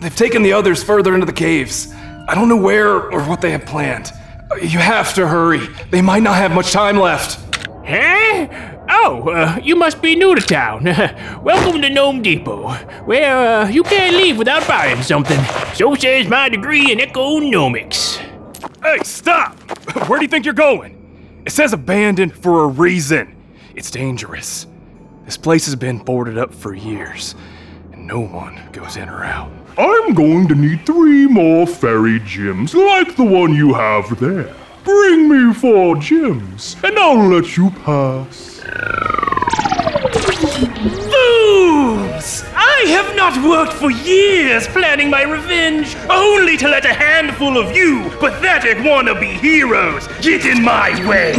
They've taken the others further into the caves. I don't know where or what they have planned. You have to hurry. They might not have much time left. Huh? Oh, you must be new to town. Welcome to Gnome Depot, where you can't leave without buying something. So says my degree in economics. Hey, stop! Where do you think you're going? It says abandoned for a reason. It's dangerous. This place has been boarded up for years, and no one goes in or out. I'm going to need 3 more fairy gems like the one you have there. Bring me 4 gems, and I'll let you pass. Fools! I have not worked for years planning my revenge, only to let a handful of you pathetic wannabe heroes get in my way.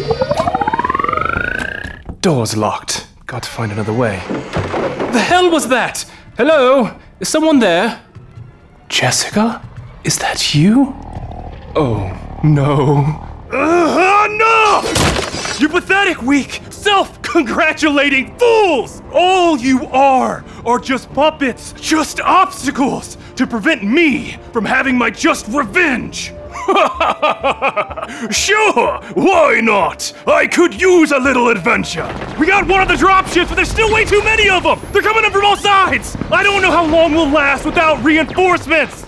Door's locked. Got to find another way. The hell was that? Hello? Is someone there? Jessica? Is that you? Oh, no. No! You pathetic, weak, self-congratulating fools! All you are just puppets, just obstacles to prevent me from having my just revenge. Sure, why not? I could use a little adventure. We got one of the dropships, but there's still way too many of them. They're coming in from all sides. I don't know how long we'll last without reinforcements.